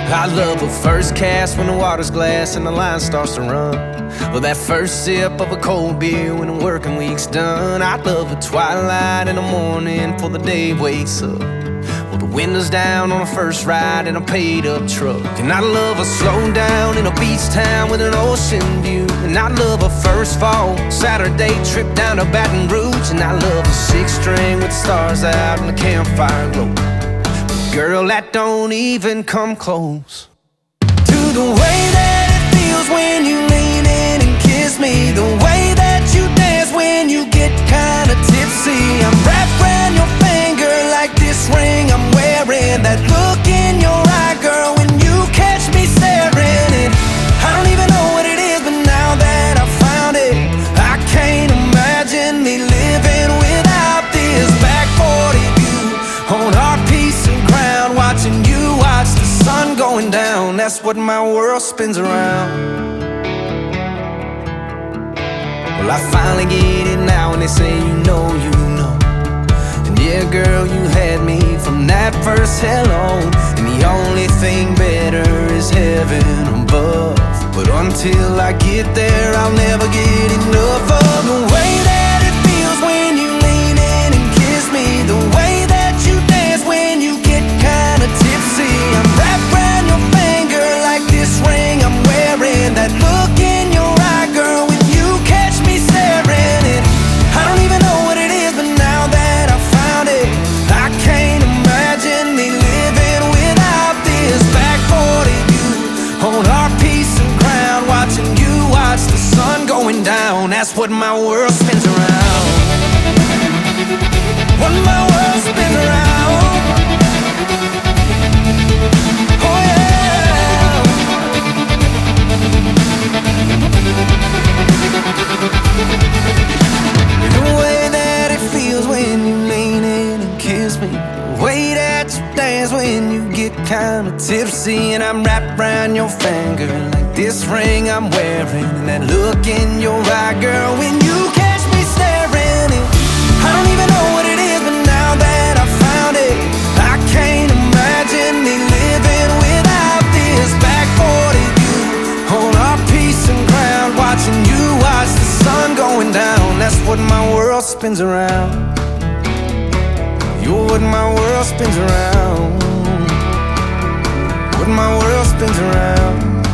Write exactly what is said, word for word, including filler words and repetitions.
I love a first cast when the water's glass and the line starts to run. Or that first sip of a cold beer when the working week's done. I love a twilight in the morning before the day wakes up. Well, the windows down on a first ride in a paid-up truck. And I love a slow down in a beach town with an ocean view. And I love a first fall Saturday trip down to Baton Rouge. And I love a six-string with the stars out and the campfire glow. Girl, that don't even come close to the way that it feels when you lean in and kiss me. The way that you dance when you get kinda tipsy. I'm wrapped around your finger like this ring I'm wearing. That look in your eye, girl, when you catch me staring. And I don't even know what it is, but now that I found it, I can't imagine me living without this. Back forty view on our piece of ground, watching you watch the sun going down. That's what my world spins around. Well, I finally get it now when they say you know, you know. And yeah, girl, you had me from that first hello. And the only thing better is heaven above. But until I get there, I'll never get enough of the way that it feels when you lean in and kiss me. The way that you dance when you get kinda tipsy. I'm wrapped around your finger like this ring I'm wearing. That look in your eye, girl, when you catch me staring. And I don't even know what it is, but now that I found it, I can't imagine me living without this. Back forty view on our piece of ground, watching you watch the sun going down. That's what my world spins around. What my world spins around. Oh yeah. The way that it feels when you lean in and kiss me. The way that you dance when you get kinda tipsy. And I'm wrapped around your finger like this ring I'm wearing. And that look in your eye, girl, when you catch me staring. And I don't even know what it is, but now that I found it, I can't imagine me living without this. Back forty view on our piece of ground, watching you watch the sun going down. That's what my world spins around. You're what my world spins around. What my world spins around.